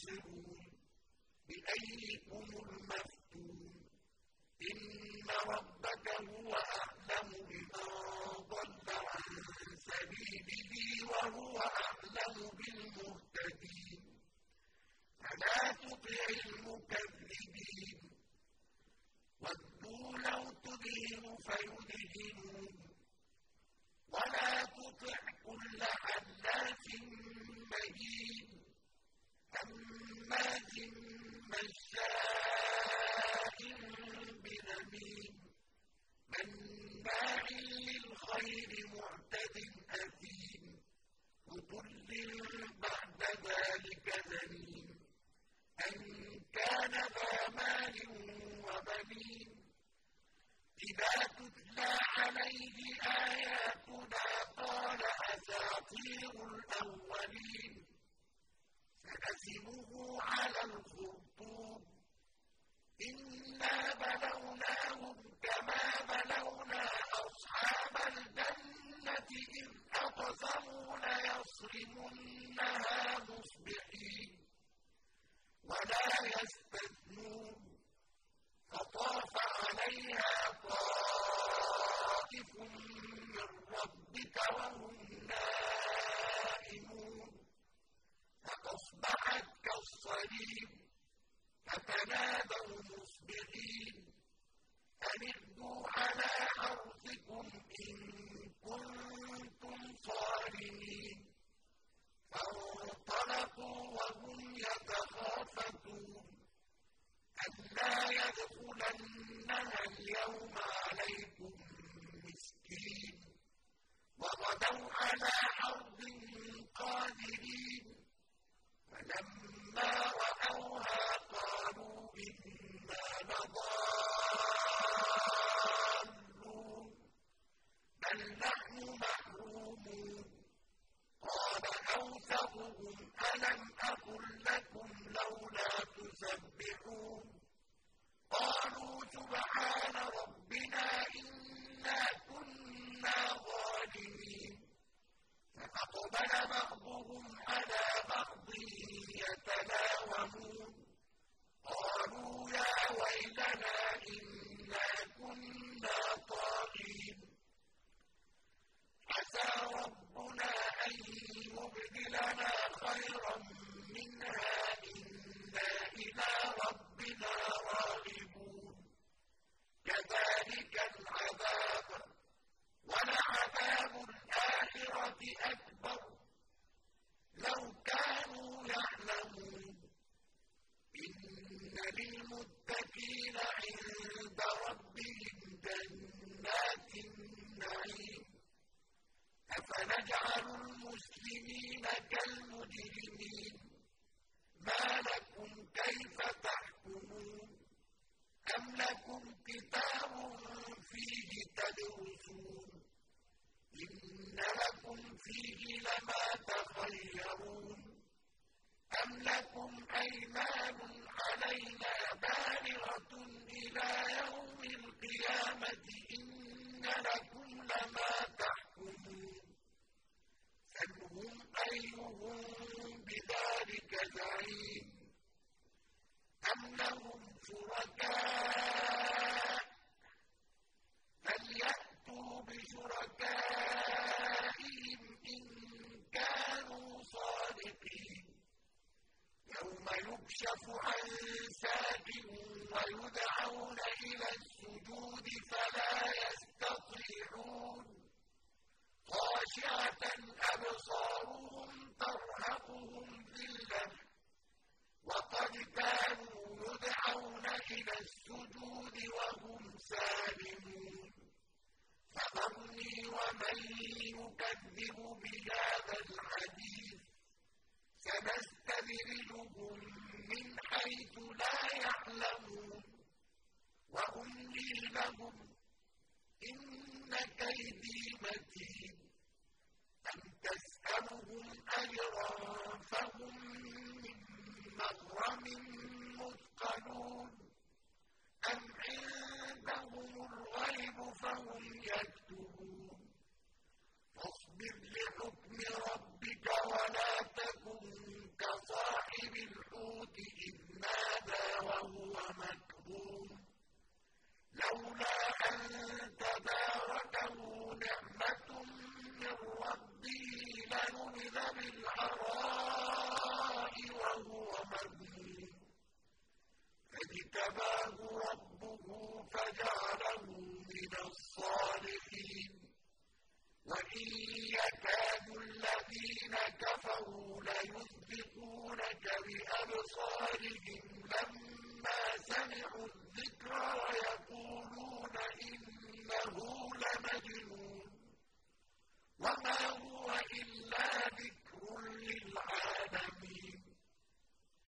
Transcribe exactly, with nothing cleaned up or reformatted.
يبصرون بأيكم المفتون إن ربك هو أعلم بمن ضل عن سبيله وهو أعلم بالمهتدين فلا تطع المكذبين ودوا لو تدهن فيدهنون ولا تطع كل حلاف مهين هماز مشاء بنميم مناع للخير معتد أثيم عتل بعد ذلك زنيم أن كان ذا مال وبنين إذا تتلى عليه آياتنا قال أساطير الأولين سنسمه على الخرطوم إنا بلوناهم كما بلونا أصحاب الجنة إذ أقسموا ليصرمنها مصبحين ولا يستثنون فطاف عليها طائف من ربك وهم نائمون فأصبحت كالصريم فتنادوا مصبحين أن اغدوا على حرثكم إن كنتم صارمين فانطلقوا وهم يتخافتون ألا يدخلنها اليوم عليكم مسكين وغدوا على حرد قادرين فلما رأوها قالوا إنا لضالون بل نحن محرومون قال أوسطهم ألم أقل لكم لولا تسبحون قالوا سبحان ربنا إنا كنا ظالمين فأقبل بعضهم على بعض يتلاومون قالوا يا ويلنا إنا كنا طاغين عسى ربنا أن يبدلنا خيرا منها إنا إلى ربنا راغبون كذلك العذاب ولعذاب الآخرة أكبر لو كانوا يعلمون إن للمتقين عند ربهم جنات النعيم أفنجعل المسلمين كالمجرمين ما لكم كيف تحكمون أم لكم كتاب فيه تدرسون إن لكم فيه لما تخيرون أم لكم أيمان علينا بالغة إلى يوم القيامة إن لكم لما تحكمون سلهم أيهم بذلك زعيم أم لهم شركاء فليأتوا بشركائهم إن كانوا صادقين يوم يكشف عن ساق ويدعون إلى السجود فلا يستطيعون خاشعة أبصارهم ترهقهم ذلة وقد كانوا يدعون إلى السجود وهم سالمون فذرني ومن يكذب بهذا الحديث سنستدرجهم من حيث لا يعلمون وأملي لهم إن كيدي متين أم تسألهم أجرا فهم من مغرم مثقلون أم عندهم الغيب فهم يكتبون فاصبر لحكم ربك ولا تكن كصاحب الحوت تداركه نعمة من ربه لنبذ بالعراء وهو مذموم فاجتباه ربه فجعله من الصالحين وإن يكاد الذين كفروا ليزلقونك بأبصارهم